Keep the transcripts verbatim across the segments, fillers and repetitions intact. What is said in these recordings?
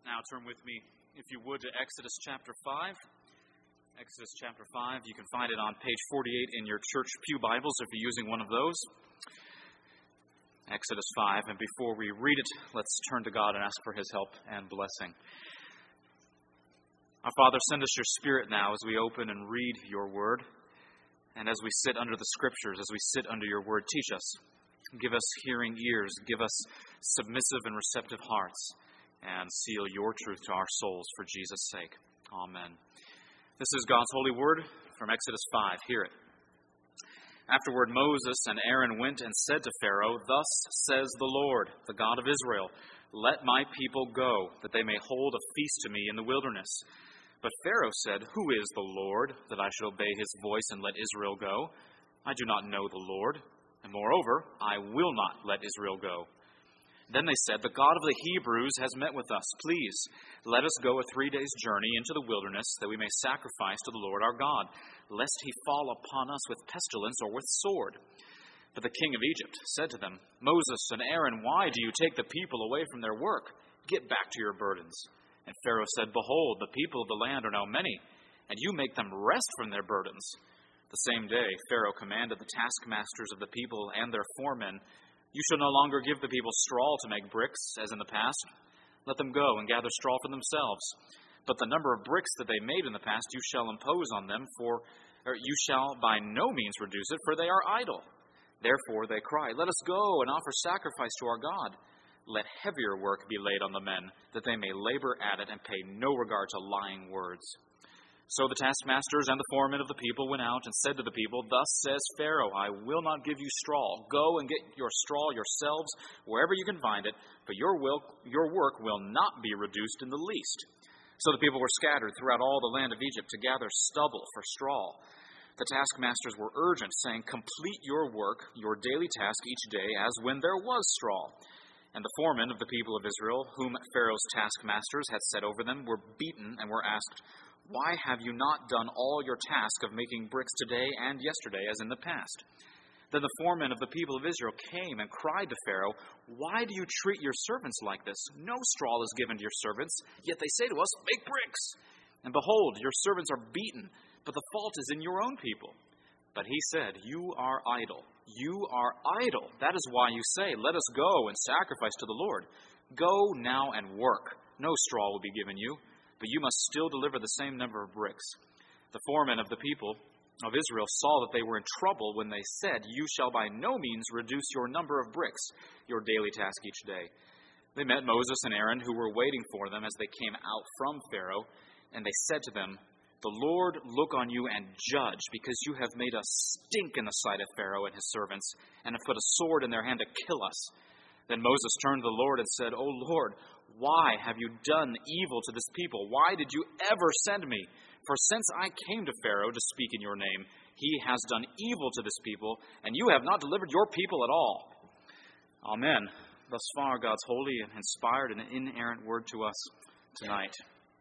Now turn with me, if you would, to Exodus chapter five. Exodus chapter five. You can find it on page forty-eight in your church pew Bibles if you're using one of those. Exodus five. And before we read it, let's turn to God and ask for His help and blessing. Our Father, send us your Spirit now as we open and read your word. And as we sit under the Scriptures, as we sit under your word, teach us. Give us hearing ears. Give us submissive and receptive hearts. And seal your truth to our souls for Jesus' sake. Amen. This is God's holy word from Exodus five. Hear it. Afterward, Moses and Aaron went and said to Pharaoh, "Thus says the Lord, the God of Israel, let my people go, that they may hold a feast to me in the wilderness." But Pharaoh said, "Who is the Lord, that I should obey his voice and let Israel go? I do not know the Lord, and moreover, I will not let Israel go." Then they said, "The God of the Hebrews has met with us. Please, let us go a three days' journey into the wilderness, that we may sacrifice to the Lord our God, lest he fall upon us with pestilence or with sword." But the king of Egypt said to them, "Moses and Aaron, why do you take the people away from their work? Get back to your burdens." And Pharaoh said, "Behold, the people of the land are now many, and you make them rest from their burdens." The same day Pharaoh commanded the taskmasters of the people and their foremen, "You shall no longer give the people straw to make bricks, as in the past. Let them go and gather straw for themselves. But the number of bricks that they made in the past you shall impose on them, for or you shall by no means reduce it, for they are idle." Therefore they cry, "Let us go and offer sacrifice to our God. Let heavier work be laid on the men, that they may labor at it and pay no regard to lying words." So the taskmasters and the foremen of the people went out and said to the people, "Thus says Pharaoh, I will not give you straw. Go and get your straw yourselves wherever you can find it, but your will, your work will not be reduced in the least." So the people were scattered throughout all the land of Egypt to gather stubble for straw. The taskmasters were urgent, saying, "Complete your work, your daily task each day, as when there was straw." And the foremen of the people of Israel, whom Pharaoh's taskmasters had set over them, were beaten and were asked, "Why have you not done all your task of making bricks today and yesterday as in the past?" Then the foremen of the people of Israel came and cried to Pharaoh, "Why do you treat your servants like this? No straw is given to your servants, yet they say to us, 'Make bricks.' And behold, your servants are beaten, but the fault is in your own people." But he said, "You are idle. You are idle. That is why you say, 'Let us go and sacrifice to the Lord.' Go now and work. No straw will be given you, but you must still deliver the same number of bricks." The foremen of the people of Israel saw that they were in trouble when they said, "You shall by no means reduce your number of bricks, your daily task each day." They met Moses and Aaron, who were waiting for them as they came out from Pharaoh, and they said to them, "The Lord look on you and judge, because you have made us stink in the sight of Pharaoh and his servants, and have put a sword in their hand to kill us." Then Moses turned to the Lord and said, "O Lord, why have you done evil to this people? Why did you ever send me? For since I came to Pharaoh to speak in your name, he has done evil to this people, and you have not delivered your people at all." Amen. Thus far, God's holy and inspired and inerrant word to us tonight.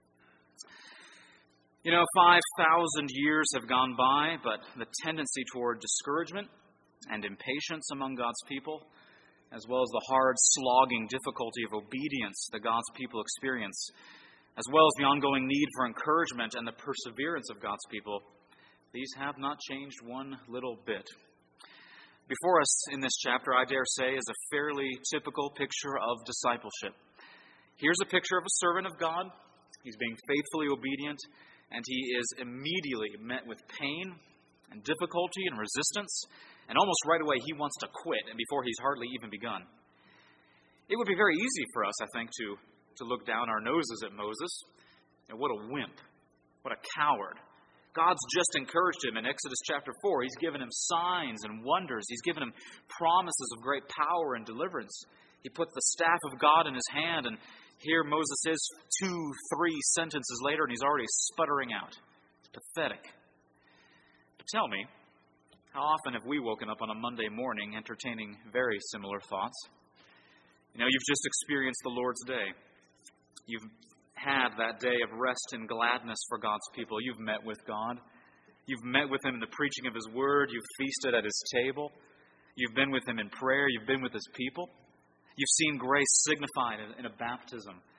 You know, five thousand years have gone by, but the tendency toward discouragement and impatience among God's people, as well as the hard, slogging difficulty of obedience that God's people experience, as well as the ongoing need for encouragement and the perseverance of God's people, these have not changed one little bit. Before us in this chapter, I dare say, is a fairly typical picture of discipleship. Here's a picture of a servant of God. He's being faithfully obedient, and he is immediately met with pain and difficulty and resistance, and almost right away he wants to quit, and before he's hardly even begun. It would be very easy for us, I think, to, to look down our noses at Moses. And what a wimp. What a coward. God's just encouraged him in Exodus chapter four. He's given him signs and wonders. He's given him promises of great power and deliverance. He put the staff of God in his hand, and here Moses is two, three sentences later, and he's already sputtering out. It's pathetic. But tell me, how often have we woken up on a Monday morning entertaining very similar thoughts? You know, you've just experienced the Lord's day. You've had that day of rest and gladness for God's people. You've met with God. You've met with Him in the preaching of His Word. You've feasted at His table. You've been with Him in prayer. You've been with His people. You've seen grace signified in a baptism.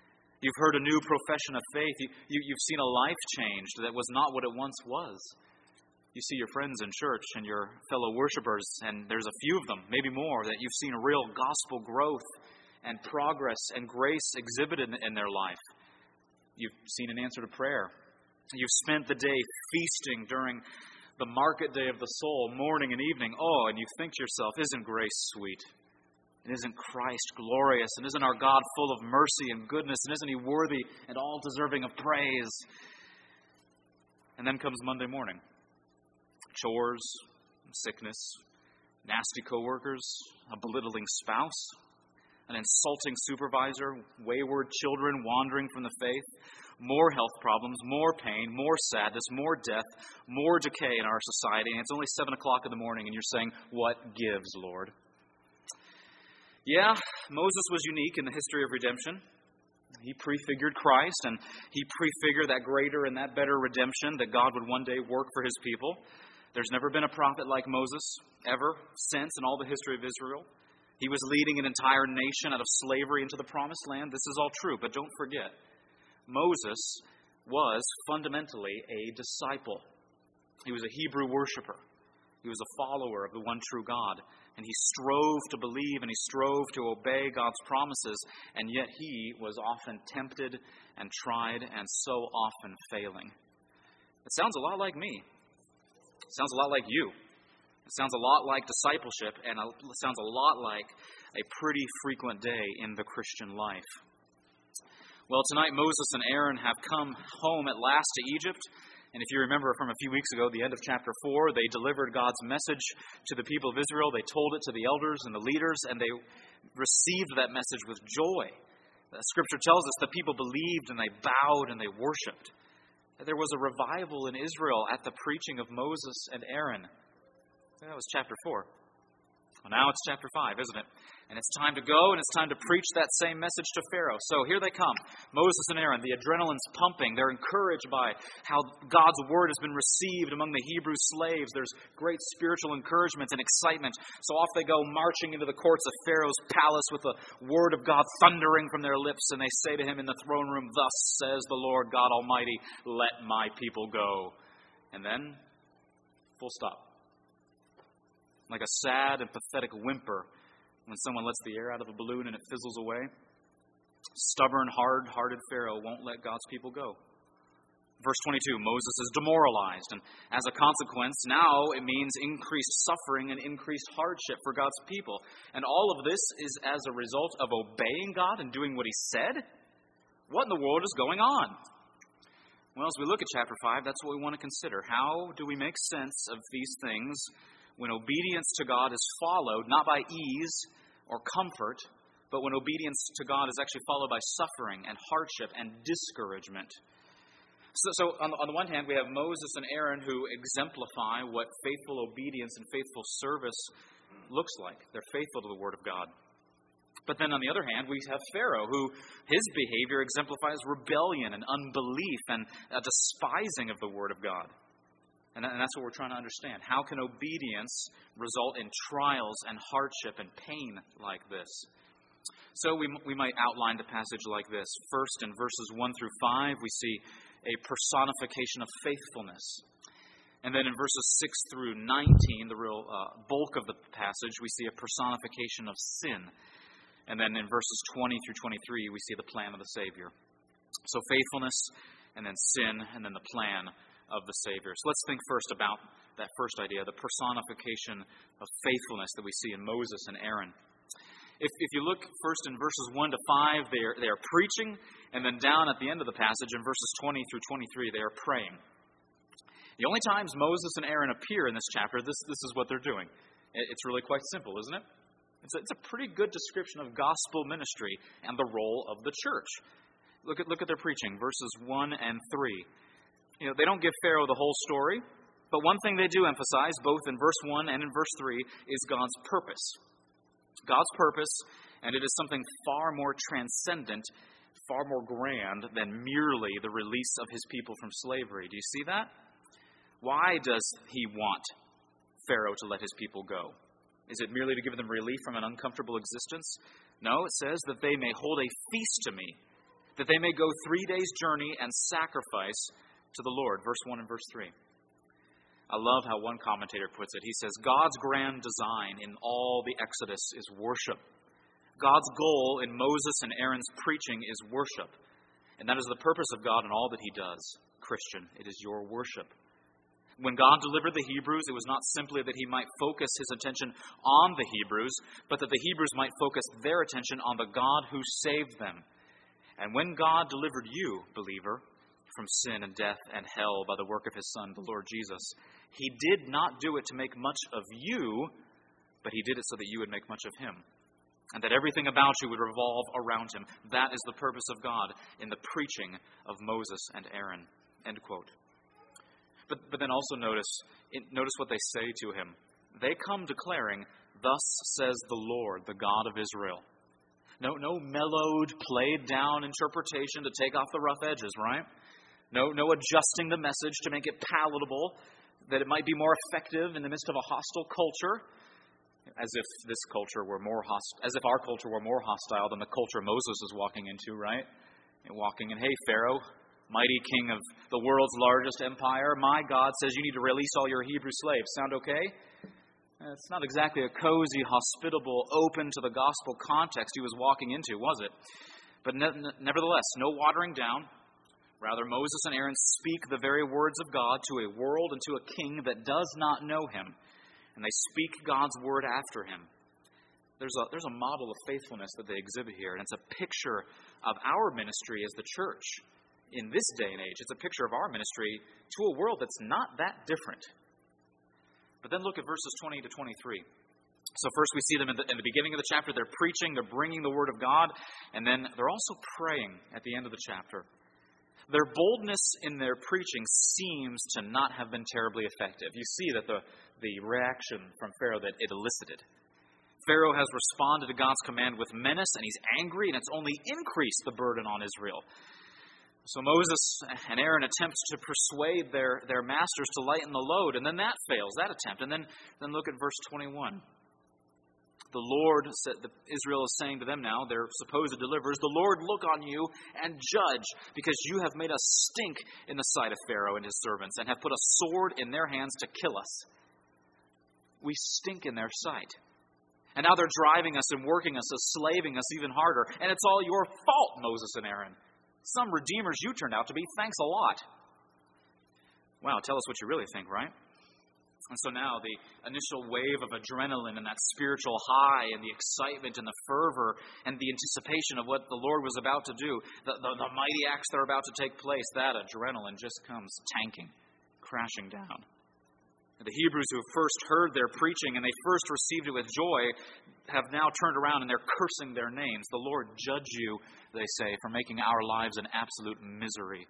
You've heard a new profession of faith. You, you, you've seen a life changed that was not what it once was. You see your friends in church and your fellow worshipers, and there's a few of them, maybe more, that you've seen real gospel growth and progress and grace exhibited in, in their life. You've seen an answer to prayer. You've spent the day feasting during the market day of the soul, morning and evening. Oh, and you think to yourself, isn't grace sweet? And isn't Christ glorious? And isn't our God full of mercy and goodness? And isn't He worthy and all deserving of praise? And then comes Monday morning. Chores, sickness, nasty coworkers, a belittling spouse, an insulting supervisor, wayward children wandering from the faith, more health problems, more pain, more sadness, more death, more decay in our society. And it's only seven o'clock in the morning and you're saying, what gives, Lord? Yeah, Moses was unique in the history of redemption. He prefigured Christ, and he prefigured that greater and that better redemption that God would one day work for His people. There's never been a prophet like Moses, ever, since, in all the history of Israel. He was leading an entire nation out of slavery into the Promised Land. This is all true, but don't forget, Moses was fundamentally a disciple. He was a Hebrew worshiper. He was a follower of the one true God. And he strove to believe and he strove to obey God's promises. And yet he was often tempted and tried and so often failing. It sounds a lot like me. It sounds a lot like you. It sounds a lot like discipleship, and it sounds a lot like a pretty frequent day in the Christian life. Well, tonight Moses and Aaron have come home at last to Egypt. And if you remember from a few weeks ago, the end of chapter four, they delivered God's message to the people of Israel. They told it to the elders and the leaders, and they received that message with joy. The Scripture tells us that people believed and they bowed and they worshipped. There was a revival in Israel at the preaching of Moses and Aaron. That was chapter four. Well, now it's chapter five, isn't it? And it's time to go, and it's time to preach that same message to Pharaoh. So here they come, Moses and Aaron. The adrenaline's pumping. They're encouraged by how God's word has been received among the Hebrew slaves. There's great spiritual encouragement and excitement. So off they go, marching into the courts of Pharaoh's palace with the word of God thundering from their lips. And they say to him in the throne room, "Thus says the Lord God Almighty, let my people go." And then, full stop. Like a sad and pathetic whimper when someone lets the air out of a balloon and it fizzles away. Stubborn, hard-hearted Pharaoh won't let God's people go. Verse twenty-two, Moses is demoralized, and as a consequence, now it means increased suffering and increased hardship for God's people. And all of this is as a result of obeying God and doing what He said? What in the world is going on? Well, as we look at chapter five, that's what we want to consider. How do we make sense of these things when obedience to God is followed, not by ease or comfort, but when obedience to God is actually followed by suffering and hardship and discouragement? So, so on, the, on the one hand, we have Moses and Aaron who exemplify what faithful obedience and faithful service looks like. They're faithful to the Word of God. But then on the other hand, we have Pharaoh, who his behavior exemplifies rebellion and unbelief and a despising of the Word of God. And that's what we're trying to understand. How can obedience result in trials and hardship and pain like this? So we we might outline the passage like this. First, in verses one through five, we see a personification of faithfulness. And then in verses six through nineteen, the real uh, bulk of the passage, we see a personification of sin. And then in verses twenty through twenty-three, we see the plan of the Savior. So faithfulness, and then sin, and then the plan of the Savior. So let's think first about that first idea, the personification of faithfulness that we see in Moses and Aaron. If, if you look first in verses one to five, they are, they are preaching, and then down at the end of the passage in verses twenty through twenty-three, they are praying. The only times Moses and Aaron appear in this chapter, this, this is what they're doing. It's really quite simple, isn't it? It's a, it's a pretty good description of gospel ministry and the role of the church. Look at, look at their preaching, verses one and three. You know, they don't give Pharaoh the whole story, but one thing they do emphasize, both in verse one and in verse three, is God's purpose. God's purpose, and it is something far more transcendent, far more grand than merely the release of His people from slavery. Do you see that? Why does He want Pharaoh to let his people go? Is it merely to give them relief from an uncomfortable existence? No, it says that they may hold a feast to me. that they may go three days' journey and sacrifice to the Lord. Verse one and verse three. I love how one commentator puts it. He says, God's grand design in all the Exodus is worship. God's goal in Moses and Aaron's preaching is worship. And that is the purpose of God in all that he does. Christian, it is your worship. When God delivered the Hebrews, it was not simply that he might focus his attention on the Hebrews, but that the Hebrews might focus their attention on the God who saved them. And when God delivered you, believer, from sin and death and hell by the work of his Son, the Lord Jesus, he did not do it to make much of you, but he did it so that you would make much of him, and that everything about you would revolve around him. That is the purpose of God in the preaching of Moses and Aaron. End quote. But, but then also notice, notice what they say to him. They come declaring, "Thus says the Lord, the God of Israel." No, no mellowed, played down interpretation to take off the rough edges, right? No, no adjusting the message to make it palatable, that it might be more effective in the midst of a hostile culture, as if this culture were more host- as if our culture were more hostile than the culture Moses is walking into, right? And walking in, "Hey, Pharaoh, mighty king of the world's largest empire, my God says you need to release all your Hebrew slaves. Sound okay?" It's not exactly a cozy, hospitable, open to the gospel context he was walking into, was it? But ne- nevertheless, no watering down. Rather, Moses and Aaron speak the very words of God to a world and to a king that does not know him. And they speak God's word after him. There's a, there's a model of faithfulness that they exhibit here. And it's a picture of our ministry as the church in this day and age. It's a picture of our ministry to a world that's not that different. But then look at verses twenty to twenty-three. So first we see them in the, in the beginning of the chapter. They're preaching, they're bringing the word of God. And then they're also praying at the end of the chapter. Their boldness in their preaching seems to not have been terribly effective. You see that the, the reaction from Pharaoh that it elicited. Pharaoh has responded to God's command with menace, and he's angry, and it's only increased the burden on Israel. So Moses and Aaron attempt to persuade their, their masters to lighten the load, and then that fails, that attempt. And then, then look at verse twenty-one. The Lord, Israel is saying to them now, their supposed deliverers, "The Lord look on you and judge, because you have made us stink in the sight of Pharaoh and his servants, and have put a sword in their hands to kill us." We stink in their sight. And now they're driving us and working us, enslaving us even harder. And it's all your fault, Moses and Aaron. Some redeemers you turned out to be. Thanks a lot. Wow, tell us what you really think, right? And so now the initial wave of adrenaline and that spiritual high and the excitement and the fervor and the anticipation of what the Lord was about to do, the, the, the mighty acts that are about to take place, that adrenaline just comes tanking, crashing down. And the Hebrews who have first heard their preaching and they first received it with joy have now turned around and they're cursing their names. "The Lord judge you," they say, "for making our lives an absolute misery."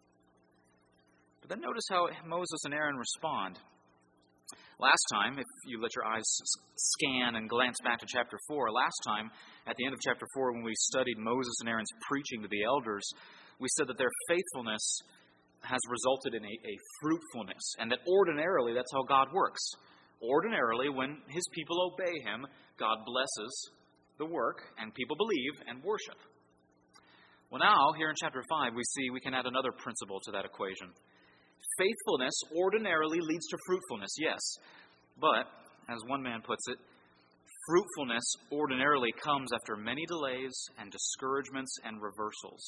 But then notice how Moses and Aaron respond. Last time, if you let your eyes scan and glance back to chapter four, last time, at the end of chapter four, when we studied Moses and Aaron's preaching to the elders, we said that their faithfulness has resulted in a, a fruitfulness, and that ordinarily that's how God works. Ordinarily, when his people obey him, God blesses the work, and people believe and worship. Well, now, here in chapter five, we see we can add another principle to that equation. Faithfulness ordinarily leads to fruitfulness, yes. But, as one man puts it, fruitfulness ordinarily comes after many delays and discouragements and reversals.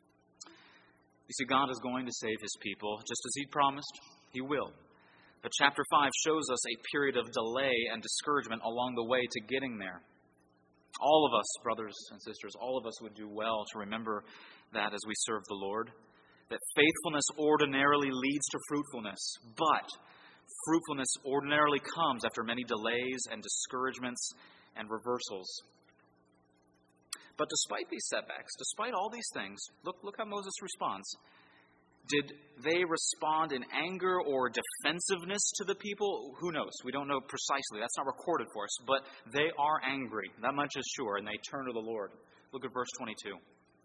You see, God is going to save his people, just as he promised. He will. But chapter five shows us a period of delay and discouragement along the way to getting there. All of us, brothers and sisters, all of us would do well to remember that as we serve the Lord. That faithfulness ordinarily leads to fruitfulness, but fruitfulness ordinarily comes after many delays and discouragements and reversals. But despite these setbacks, despite all these things, look, look how Moses responds. Did they respond in anger or defensiveness to the people? Who knows? We don't know precisely. That's not recorded for us. But they are angry. That much is sure. And they turn to the Lord. Look at verse twenty-two.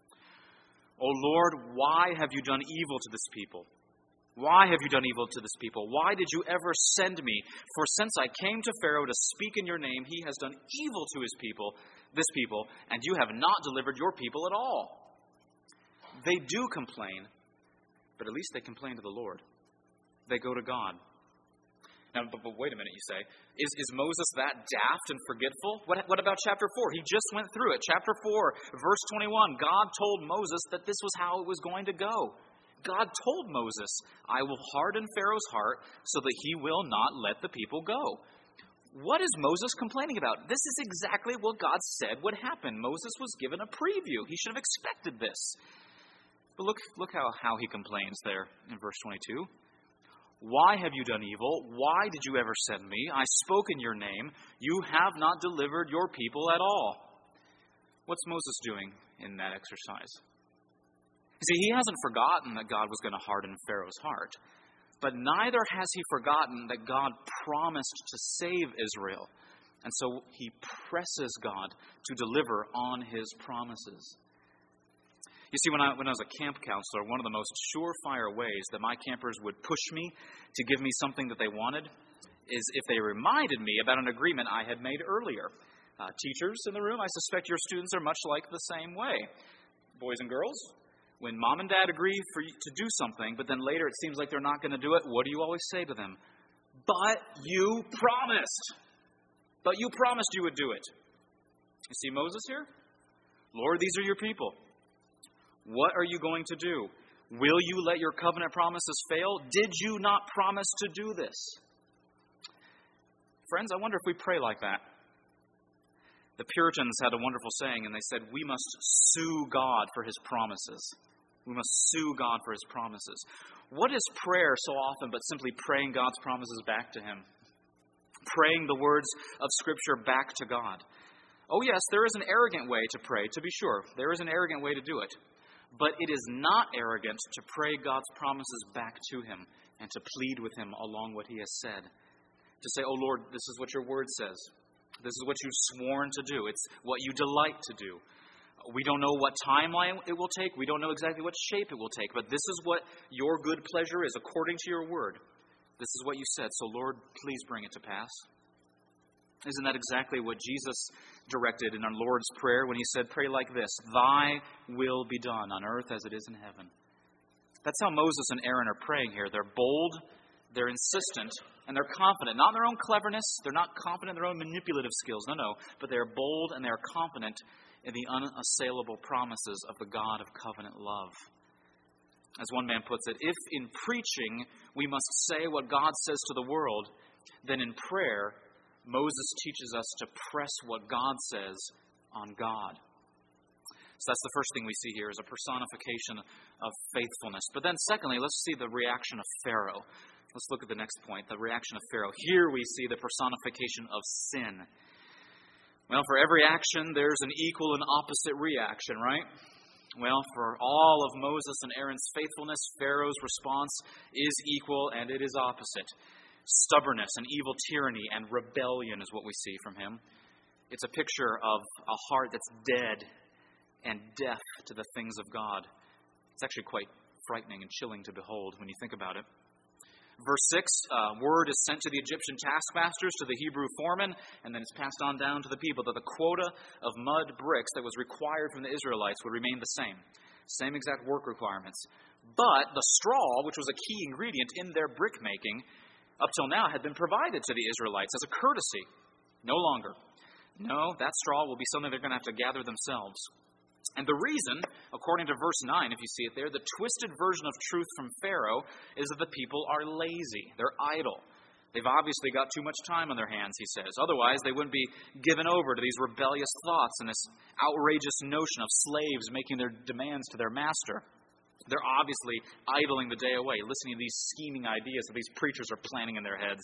"O Lord, why have you done evil to this people? Why have you done evil to this people? Why did you ever send me? For since I came to Pharaoh to speak in your name, he has done evil to his people, this people, and you have not delivered your people at all." they do complain, but at least they complain to the Lord. They go to God. Now, but, but wait a minute, you say. Is, is Moses that daft and forgetful? What, what about chapter four? He just went through it. Chapter four, verse twenty-one. God told Moses that this was how it was going to go. God told Moses, I will harden Pharaoh's heart so that he will not let the people go. What is Moses complaining about? This is exactly what God said would happen. Moses was given a preview. He should have expected this. But look, look how, how he complains there in verse twenty-two. Why have you done evil? Why did you ever send me? I spoke in your name. You have not delivered your people at all. What's Moses doing in that exercise? See, he hasn't forgotten that God was going to harden Pharaoh's heart. But neither has he forgotten that God promised to save Israel. And so he presses God to deliver on his promises. You see, when I, when I was a camp counselor, one of the most surefire ways that my campers would push me to give me something that they wanted is if they reminded me about an agreement I had made earlier. Uh, teachers in the room, I suspect your students are much like the same way. Boys and girls, when mom and dad agree for you to do something, but then later it seems like they're not going to do it, what do you always say to them? But you promised. But you promised you would do it. You see Moses here? Lord, these are your people. What are you going to do? Will you let your covenant promises fail? Did you not promise to do this? Friends, I wonder if we pray like that. The Puritans had a wonderful saying, and they said, we must sue God for his promises. We must sue God for his promises. What is prayer so often but simply praying God's promises back to him? Praying the words of Scripture back to God. Oh yes, there is an arrogant way to pray, to be sure. There is an arrogant way to do it. But it is not arrogant to pray God's promises back to him and to plead with him along what he has said. To say, oh Lord, this is what your word says. This is what you've sworn to do. It's what you delight to do. We don't know what timeline it will take. We don't know exactly what shape it will take. But this is what your good pleasure is according to your word. This is what you said. So Lord, please bring it to pass. Isn't that exactly what Jesus directed in our Lord's Prayer when he said, pray like this, thy will be done on earth as it is in heaven. That's how Moses and Aaron are praying here. They're bold, they're insistent, and they're confident. Not in their own cleverness, they're not confident in their own manipulative skills, no, no. But they're bold and they're confident in the unassailable promises of the God of covenant love. As one man puts it, if in preaching we must say what God says to the world, then in prayer Moses teaches us to press what God says on God. So that's the first thing we see here is a personification of faithfulness. But then secondly, let's see the reaction of Pharaoh. Let's look at the next point, the reaction of Pharaoh. Here we see the personification of sin. Well, for every action, there's an equal and opposite reaction, right? Well, for all of Moses and Aaron's faithfulness, Pharaoh's response is equal and it is opposite. Stubbornness and evil tyranny and rebellion is what we see from him. It's a picture of a heart that's dead and deaf to the things of God. It's actually quite frightening and chilling to behold when you think about it. Verse six, uh, word is sent to the Egyptian taskmasters, to the Hebrew foremen, and then it's passed on down to the people that the quota of mud bricks that was required from the Israelites would remain the same. Same exact work requirements. But the straw, which was a key ingredient in their brick making, up till now had been provided to the Israelites as a courtesy. No longer. No, that straw will be something they're going to have to gather themselves. And the reason, according to verse nine, if you see it there, the twisted version of truth from Pharaoh is that the people are lazy. They're idle. They've obviously got too much time on their hands, he says. Otherwise, they wouldn't be given over to these rebellious thoughts and this outrageous notion of slaves making their demands to their master. They're obviously idling the day away, listening to these scheming ideas that these preachers are planning in their heads.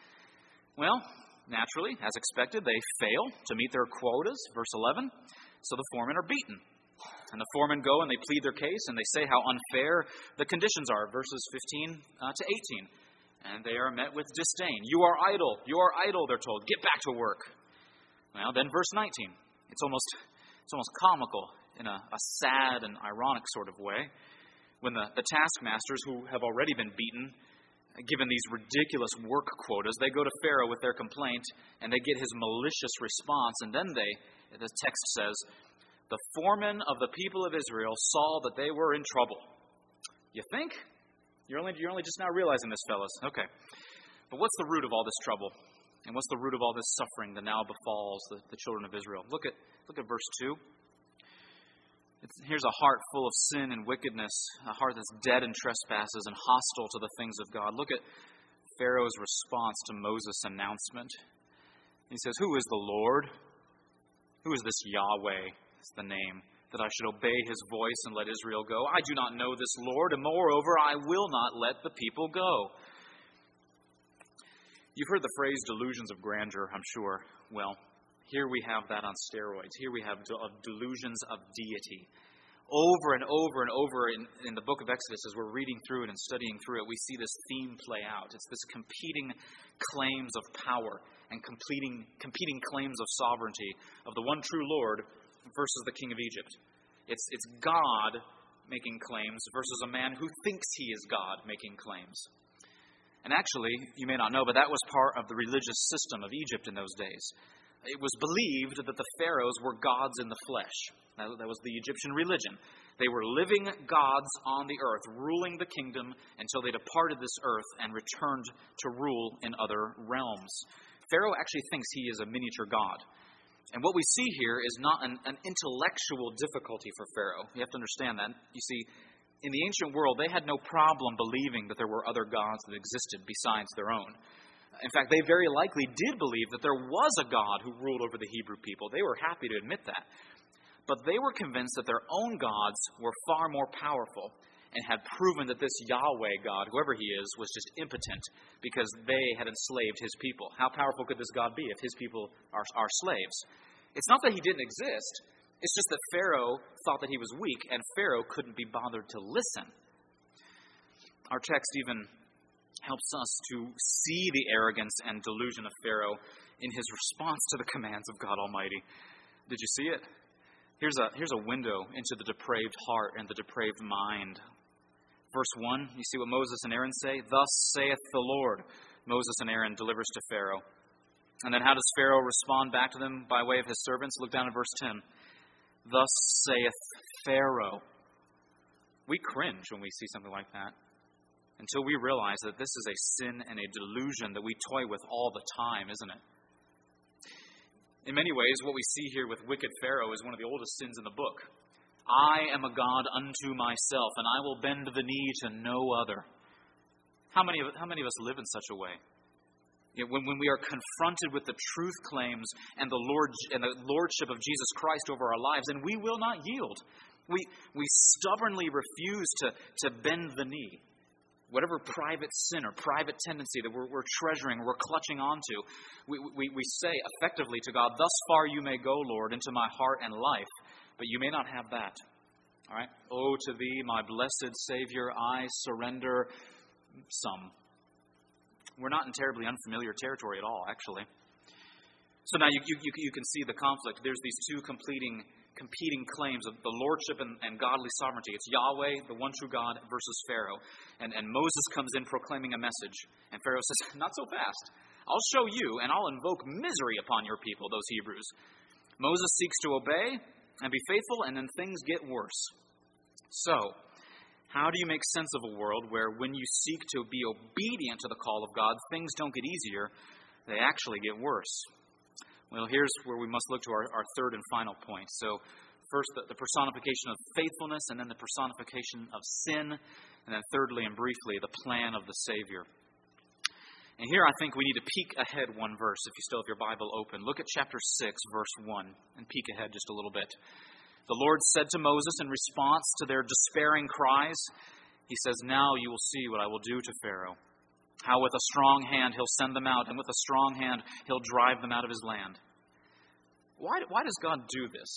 Well, naturally, as expected, they fail to meet their quotas, verse eleven. So the foremen are beaten. And the foremen go and they plead their case and they say how unfair the conditions are, verses fifteen uh, to eighteen. And they are met with disdain. You are idle. You are idle, they're told. Get back to work. Well, then verse nineteen. It's almost, it's almost comical in a, a sad and ironic sort of way. When the, the taskmasters, who have already been beaten, given these ridiculous work quotas, they go to Pharaoh with their complaint, and they get his malicious response, and then they, the text says, The foremen of the people of Israel saw that they were in trouble. You think? You're only, you're only just now realizing this, fellas. Okay. But what's the root of all this trouble? And what's the root of all this suffering that now befalls the, the children of Israel? Look at, look at verse two. It's, here's a heart full of sin and wickedness, a heart that's dead in trespasses and hostile to the things of God. Look at Pharaoh's response to Moses' announcement. He says, "Who is the Lord? Who is this Yahweh?" Is the name. "That I should obey his voice and let Israel go. I do not know this Lord, and moreover, I will not let the people go." You've heard the phrase delusions of grandeur, I'm sure. Well, here we have that on steroids. Here we have delusions of deity. Over and over and over in, in the book of Exodus, as we're reading through it and studying through it, we see this theme play out. It's this competing claims of power and competing, competing claims of sovereignty of the one true Lord versus the king of Egypt. It's, it's God making claims versus a man who thinks he is God making claims. And actually, you may not know, but that was part of the religious system of Egypt in those days. It was believed that the pharaohs were gods in the flesh. That, that was the Egyptian religion. They were living gods on the earth, ruling the kingdom until they departed this earth and returned to rule in other realms. Pharaoh actually thinks he is a miniature god. And what we see here is not an, an intellectual difficulty for Pharaoh. You have to understand that. You see, in the ancient world, they had no problem believing that there were other gods that existed besides their own. In fact, they very likely did believe that there was a God who ruled over the Hebrew people. They were happy to admit that. But they were convinced that their own gods were far more powerful and had proven that this Yahweh God, whoever he is, was just impotent because they had enslaved his people. How powerful could this God be if his people are, are slaves? It's not that he didn't exist. It's just that Pharaoh thought that he was weak, and Pharaoh couldn't be bothered to listen. Our text even helps us to see the arrogance and delusion of Pharaoh in his response to the commands of God Almighty. Did you see it? Here's a, here's a window into the depraved heart and the depraved mind. Verse one, you see what Moses and Aaron say? "Thus saith the Lord." Moses and Aaron delivers to Pharaoh. And then how does Pharaoh respond back to them by way of his servants? Look down at verse ten. "Thus saith Pharaoh." We cringe when we see something like that until we realize that this is a sin and a delusion that we toy with all the time, isn't it? In many ways, what we see here with wicked Pharaoh is one of the oldest sins in the book. "I am a God unto myself, and I will bend the knee to no other." How many of, how many of us live in such a way? You know, when, when we are confronted with the truth claims and the Lord and the lordship of Jesus Christ over our lives, and we will not yield. We we stubbornly refuse to, to bend the knee. Whatever private sin or private tendency that we're, we're treasuring, we're clutching onto, we, we, we say effectively to God, "Thus far you may go, Lord, into my heart and life, but you may not have that." All right? "Oh, to thee, my blessed Savior, I surrender some." We're not in terribly unfamiliar territory at all, actually. So now you, you, you can see the conflict. There's these two completing, competing claims of the lordship and, and godly sovereignty. It's Yahweh, the one true God, versus Pharaoh. And, and Moses comes in proclaiming a message. And Pharaoh says, "Not so fast. I'll show you, and I'll invoke misery upon your people," those Hebrews. Moses seeks to obey and be faithful, and then things get worse. So, how do you make sense of a world where when you seek to be obedient to the call of God, things don't get easier, they actually get worse? Well, here's where we must look to our, our third and final point. So, first, the, the personification of faithfulness, and then the personification of sin, and then thirdly and briefly, the plan of the Savior. And here I think we need to peek ahead one verse, if you still have your Bible open. Look at chapter six, verse one, and peek ahead just a little bit. "The Lord said to Moses in response to their despairing cries," he says, "Now you will see what I will do to Pharaoh. How with a strong hand he'll send them out, and with a strong hand he'll drive them out of his land." Why, why does God do this?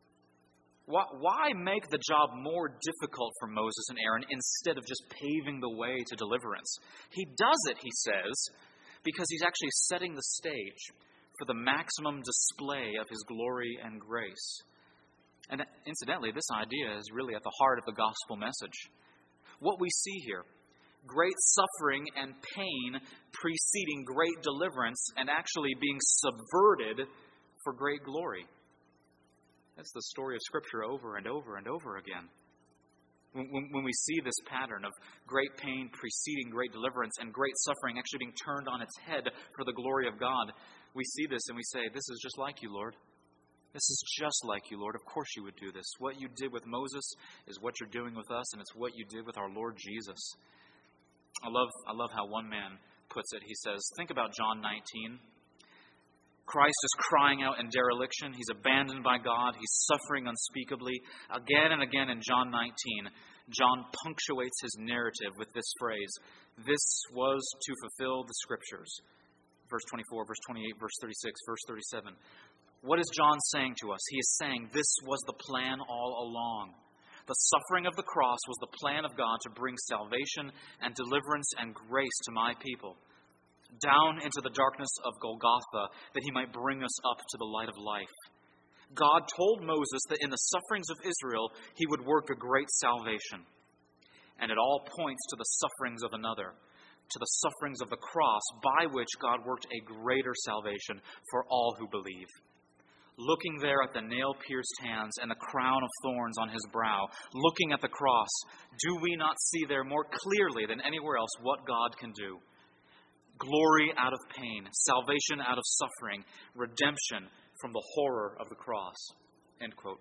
Why, why make the job more difficult for Moses and Aaron instead of just paving the way to deliverance? He does it, he says, because he's actually setting the stage for the maximum display of his glory and grace. And incidentally, this idea is really at the heart of the gospel message. What we see here, great suffering and pain preceding great deliverance and actually being subverted for great glory. That's the story of Scripture over and over and over again. When, when, when we see this pattern of great pain preceding great deliverance and great suffering actually being turned on its head for the glory of God, we see this and we say, this is just like you, Lord. This is just like you, Lord. Of course you would do this. What you did with Moses is what you're doing with us, and it's what you did with our Lord Jesus. I love, I love how one man puts it. He says, think about John nineteen. Christ is crying out in dereliction. He's abandoned by God. He's suffering unspeakably. Again and again in John nineteen, John punctuates his narrative with this phrase, this was to fulfill the Scriptures. Verse twenty-four, verse twenty-eight, verse thirty-six, verse thirty-seven. What is John saying to us? He is saying this was the plan all along. The suffering of the cross was the plan of God to bring salvation and deliverance and grace to my people, down into the darkness of Golgotha, that he might bring us up to the light of life. God told Moses that in the sufferings of Israel, he would work a great salvation. And it all points to the sufferings of another, to the sufferings of the cross, by which God worked a greater salvation for all who believe. Looking there at the nail-pierced hands and the crown of thorns on his brow, looking at the cross, do we not see there more clearly than anywhere else what God can do? Glory out of pain, salvation out of suffering, redemption from the horror of the cross. End quote.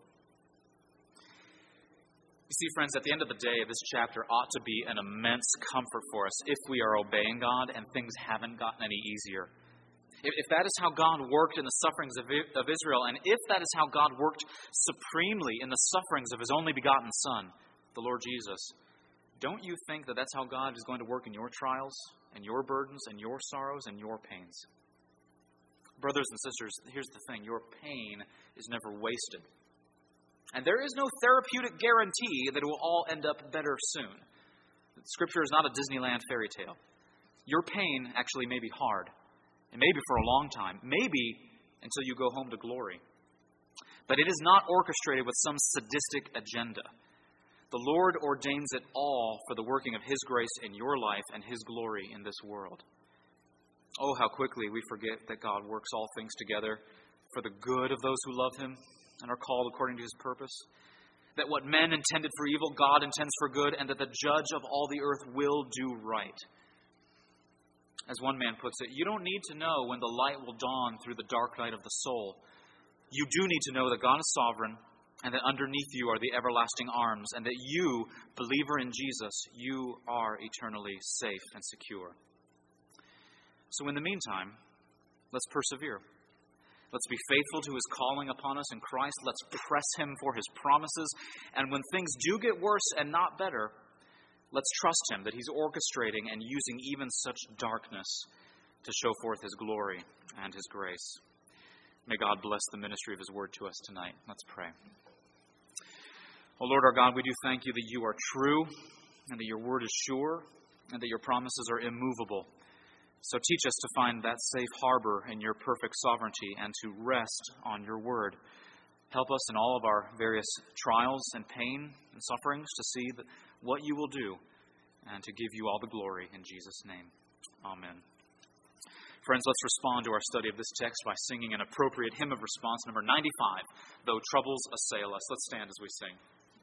You see, friends, at the end of the day, this chapter ought to be an immense comfort for us if we are obeying God and things haven't gotten any easier. If that is how God worked in the sufferings of Israel, and if that is how God worked supremely in the sufferings of his only begotten Son, the Lord Jesus, don't you think that that's how God is going to work in your trials and your burdens and your sorrows and your pains? Brothers and sisters, here's the thing. Your pain is never wasted. And there is no therapeutic guarantee that it will all end up better soon. Scripture is not a Disneyland fairy tale. Your pain actually may be hard. And maybe for a long time. Maybe until you go home to glory. But it is not orchestrated with some sadistic agenda. The Lord ordains it all for the working of his grace in your life and his glory in this world. Oh, how quickly we forget that God works all things together for the good of those who love him and are called according to his purpose. That what men intended for evil, God intends for good, and that the judge of all the earth will do right. As one man puts it, you don't need to know when the light will dawn through the dark night of the soul. You do need to know that God is sovereign and that underneath you are the everlasting arms, and that you, believer in Jesus, you are eternally safe and secure. So in the meantime, let's persevere. Let's be faithful to his calling upon us in Christ. Let's press him for his promises. And when things do get worse and not better, let's trust him that he's orchestrating and using even such darkness to show forth his glory and his grace. May God bless the ministry of his word to us tonight. Let's pray. Oh Lord our God, we do thank you that you are true and that your word is sure and that your promises are immovable. So teach us to find that safe harbor in your perfect sovereignty and to rest on your word. Help us in all of our various trials and pain and sufferings to see what you will do and to give you all the glory in Jesus' name. Amen. Friends, let's respond to our study of this text by singing an appropriate hymn of response, number ninety-five, Though Troubles Assail Us. Let's stand as we sing.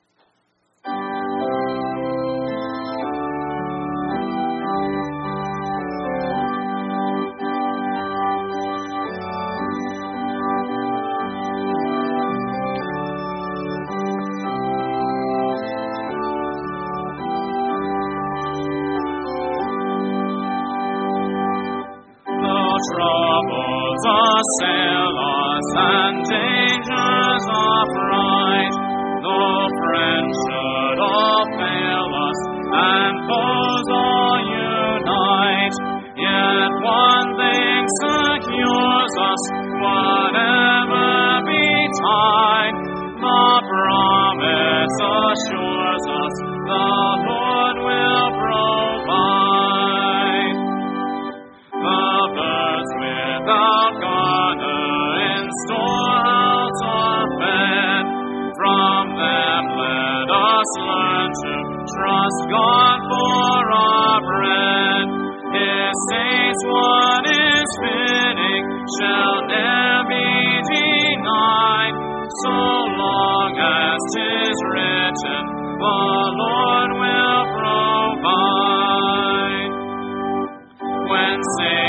Assail us and dangers upright, though friends should all fail us and foes all unite. Yet one thing secures us, whatever betide. The promise assures us the Lord will provide. The birds without garner in storehouse are fed. From them let us learn to trust God for our bread. His saints what is fitting shall ne'er be denied, so long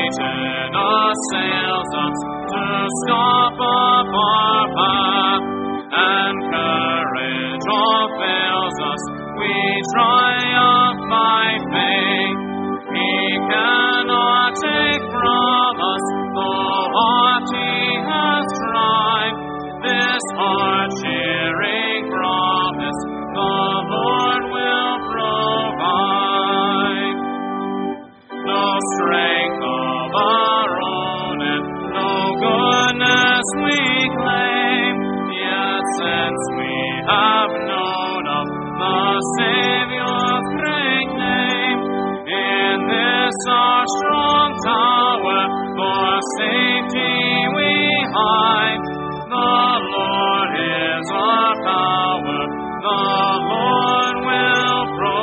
Satan assails us to stop up our path, and courage all fails us. We triumph by faith. He cannot take from us the heart He has tried. This heart-cheering promise the Lord will provide. No strength of our own and no goodness we claim, yet since we have known of the Savior's great name, in this our strong tower for safety we hide. The Lord is our power, the Lord will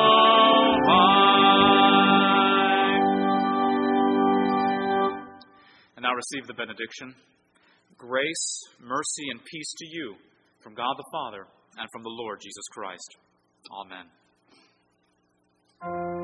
provide. And now receive the benediction. Grace, mercy, and peace to you from God the Father and from the Lord Jesus Christ. Amen.